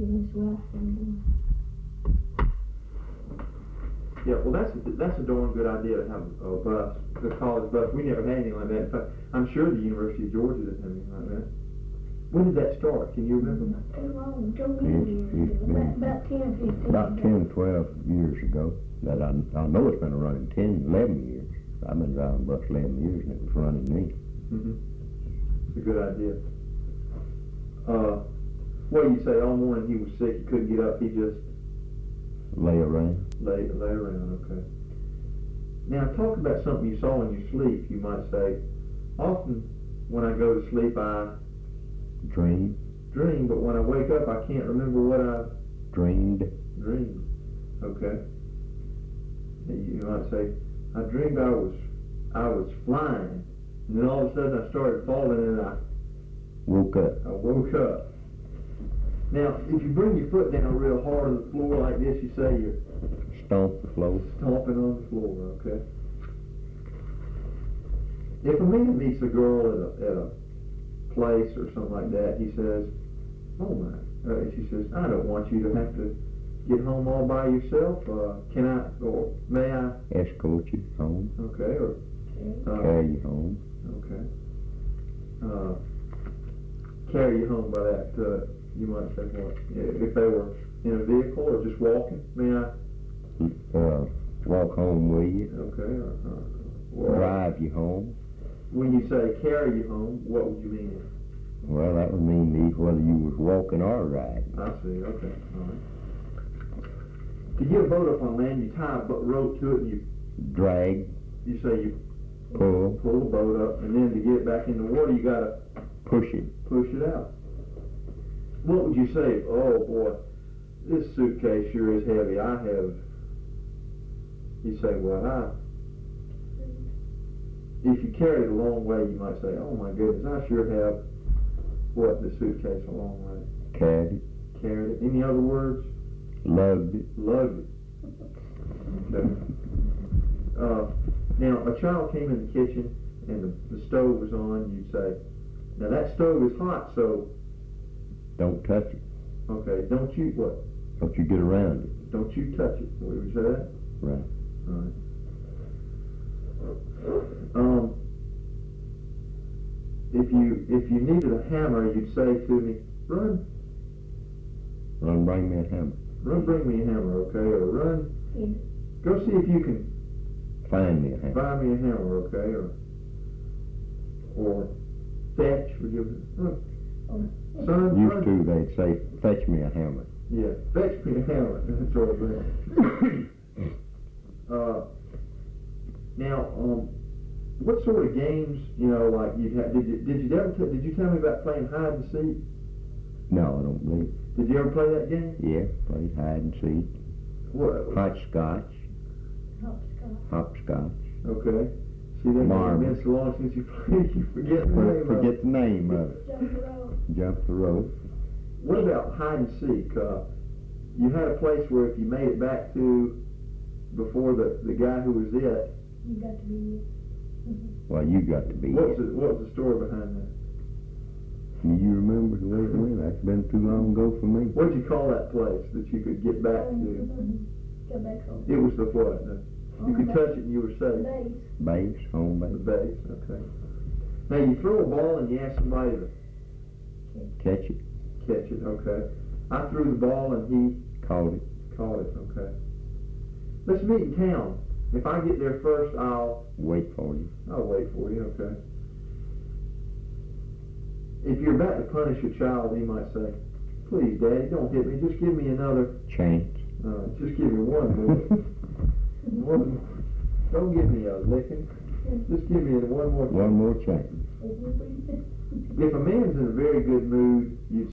His wife and Yeah, well, that's a darn good idea to have a bus, a college bus. We never had anything like that. In fact, I'm sure the University of Georgia doesn't have anything like that. When did that start? Can you remember? not too long ago, many years ago, about 10, 15 About ago. 10, 12 years ago. That I know it's been running 10, 11 years. I've been driving bus 11 years and it was running me. Mm-hmm. It's a good idea. What do you say? All morning he was sick. He couldn't get up. He just Lay around. lay around. Okay. Now talk about something you saw in your sleep. You might say, often when I go to sleep I Dream. dream, but when I wake up I can't remember what I Dreamed. dreamed. Okay. You might say, I dreamed I was flying, and then all of a sudden I started falling and I Woke up. woke up. Now, if you bring your foot down real hard on the floor like this, you say you're Stomp the floor. stomping on the floor, okay? If a man meets a girl at a place or something like that, he says, oh my, she says, I don't want you to have to get home all by yourself. Can I, or may I? Escort you home. Okay, or Carry you home. okay. Carry you home by that, you might say what? If they were in a vehicle or just walking, may I? Walk home with you. Okay, or Drive you home. when you say carry you home, what would you mean? Well, that would mean whether you was walking or riding. I see, okay, all right. To get a boat up on land, you tie a rope to it and Drag. you say you Pull. pull the boat up, and then to get it back in the water, you gotta Push it. push it out. What would you say? Oh boy, this suitcase sure is heavy. You say, well, if you carry it a long way, you might say, oh my goodness, I sure have, the suitcase a long way. Carried it. Carried it. Any other words? Lugged it. Lugged it. Okay. Now, a child came in the kitchen and the stove was on, you'd say, now that stove is hot, so, Don't touch it. okay, don't you, what? Don't you get around it. Don't you touch it. Would you say that? Right. Alright. If you needed a hammer, you'd say to me, run, Bring me a hammer. bring me a hammer, okay? Or run, go see if you can Find me a hammer. buy me a hammer, okay? Or fetch, would you, son, Used run. to, they'd say, fetch me a hammer. Yeah, fetch me a hammer. That's what I'm saying. Now, what sort of games, like you had? Did you tell me about playing hide and seek? No, I don't believe. Did you ever play that game? Yeah, played hide and seek. What? Hopscotch. Hopscotch. Hopscotch. Okay. See, that Marbles. been so long since you played, you forget the name of it. Forget the name of it. Jump rope. Jump the rope. What about hide and seek? You had a place where if you made it back to before the guy who was it, You got to be it. Well, you got to be what it. was the story behind that? Do you remember the way it went? That's been too long ago for me. What did you call that place that you could get back to? Go back home. It was the what? You could touch it and you were safe. Base. Base, home The base. base, okay. Now you throw a ball and you ask somebody to Catch it. catch it, okay. I threw the ball and he Caught it. caught it, okay. Let's meet in town. If I get there first, I'll Wait for you. wait for you, okay. If you're about to punish a child, he might say, please, Daddy, don't hit me. Just give me another, Chance. just give me one more. One, don't give me a licking. Just give me one more. One more chance. If a man's in a very good mood, you'd